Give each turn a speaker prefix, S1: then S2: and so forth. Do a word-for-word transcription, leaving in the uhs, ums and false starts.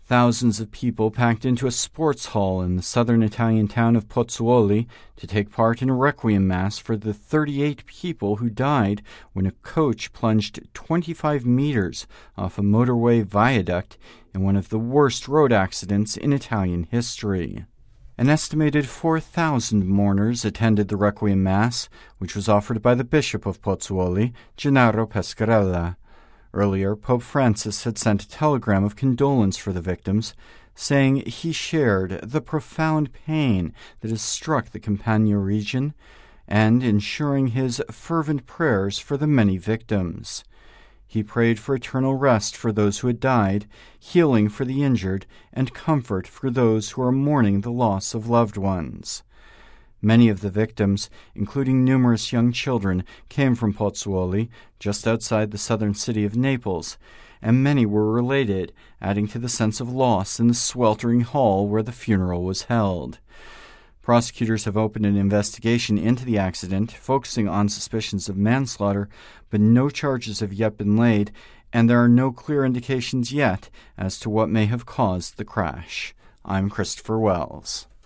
S1: Thousands of people packed into a sports hall in the southern Italian town of Pozzuoli to take part in a requiem mass for the thirty-eight people who died when a coach plunged twenty-five meters off a motorway viaduct in one of the worst road accidents in Italian history. An estimated four thousand mourners attended the requiem mass, which was offered by the Bishop of Pozzuoli, Gennaro Pescarella. Earlier, Pope Francis had sent a telegram of condolence for the victims, saying he shared the profound pain that has struck the Campania region and ensuring his fervent prayers for the many victims. He prayed for eternal rest for those who had died, healing for the injured, and comfort for those who are mourning the loss of loved ones. Many of the victims, including numerous young children, came from Pozzuoli, just outside the southern city of Naples, and many were related, adding to the sense of loss in the sweltering hall where the funeral was held. Prosecutors have opened an investigation into the accident, focusing on suspicions of manslaughter, but no charges have yet been laid, and there are no clear indications yet as to what may have caused the crash. I'm Christopher Wells.